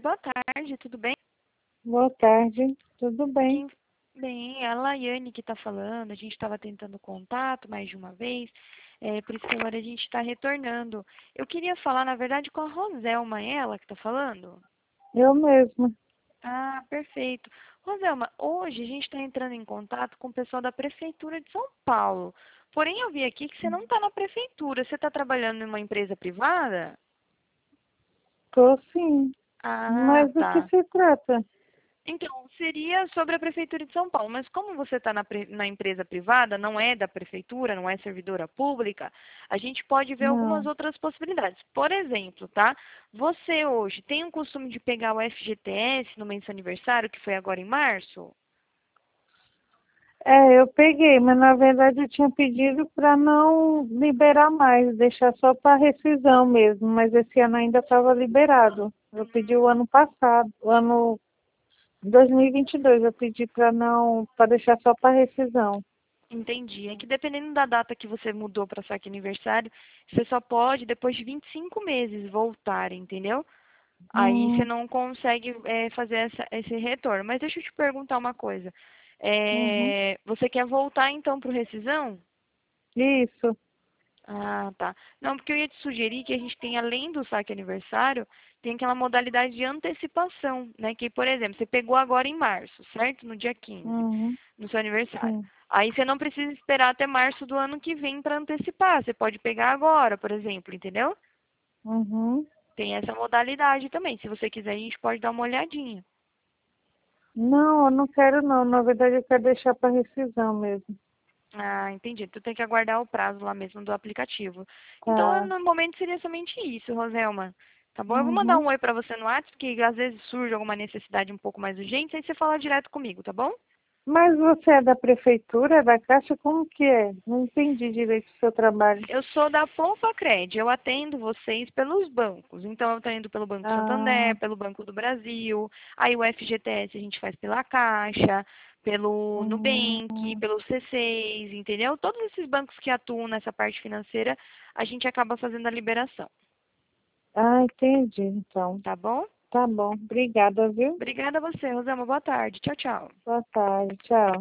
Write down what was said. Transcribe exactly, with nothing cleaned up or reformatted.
boa tarde, tudo bem? Boa tarde, tudo bem? Quem... Bem, é a Laiane que está falando, a gente estava tentando contato mais de uma vez, é, por isso que agora a gente está retornando. Eu queria falar, na verdade, com a Roselma, é ela que está falando? Eu mesma. Ah, perfeito. Roselma, hoje a gente está entrando em contato com o pessoal da Prefeitura de São Paulo. Porém, eu vi aqui que você não está na Prefeitura, você está trabalhando em uma empresa privada? Tô sim. Ah, Mas do que tá. se trata? Então, seria sobre a Prefeitura de São Paulo, mas como você está na, pre- na empresa privada, não é da Prefeitura, não é servidora pública, a gente pode ver algumas Não. outras possibilidades. Por exemplo, tá? Você hoje tem o costume de pegar o F G T S no mês do seu aniversário, que foi agora em março? É, eu peguei, mas na verdade eu tinha pedido para não liberar mais, deixar só para rescisão mesmo, mas esse ano ainda estava liberado. Eu pedi o ano passado, o ano dois mil e vinte e dois, eu pedi para não, para deixar só para rescisão. Entendi. É que dependendo da data que você mudou para seu aniversário, você só pode, depois de vinte e cinco meses, voltar, entendeu? Aí você Hum, não consegue é, fazer essa, esse retorno. Mas deixa eu te perguntar uma coisa. uhum. É, você quer voltar então para o rescisão? Isso. Ah, tá. Não, porque eu ia te sugerir que a gente tem, além do saque aniversário, tem aquela modalidade de antecipação, né? Que, por exemplo, você pegou agora em março, certo? No dia quinze, Uhum. no seu aniversário. Sim. Aí você não precisa esperar até março do ano que vem para antecipar. Você pode pegar agora, por exemplo, entendeu? Uhum. Tem essa modalidade também. Se você quiser, a gente pode dar uma olhadinha. Não, eu não quero não. Na verdade eu quero deixar para rescisão mesmo. Ah, entendi. Tu tem que aguardar o prazo lá mesmo do aplicativo. Então, eu, Tá. no momento seria somente isso, Roselma. Tá bom? Eu vou mandar um Uhum. oi pra você no WhatsApp, porque às vezes surge alguma necessidade um pouco mais urgente, aí você fala direto comigo, tá bom? Mas você é da prefeitura, é da Caixa? Como que é? Não entendi direito o seu trabalho. Eu sou da Poupa Cred, eu atendo vocês pelos bancos. Então, eu atendo pelo Banco Ah, Santander, pelo Banco do Brasil, aí o F G T S a gente faz pela Caixa, pelo Nubank, hum, pelo C seis, entendeu? Todos esses bancos que atuam nessa parte financeira, a gente acaba fazendo a liberação, ah, entendi, então. tá bom? Tá bom. Obrigada, viu? Obrigada a você, Rosama. Boa tarde. Tchau, tchau. Boa tarde. Tchau.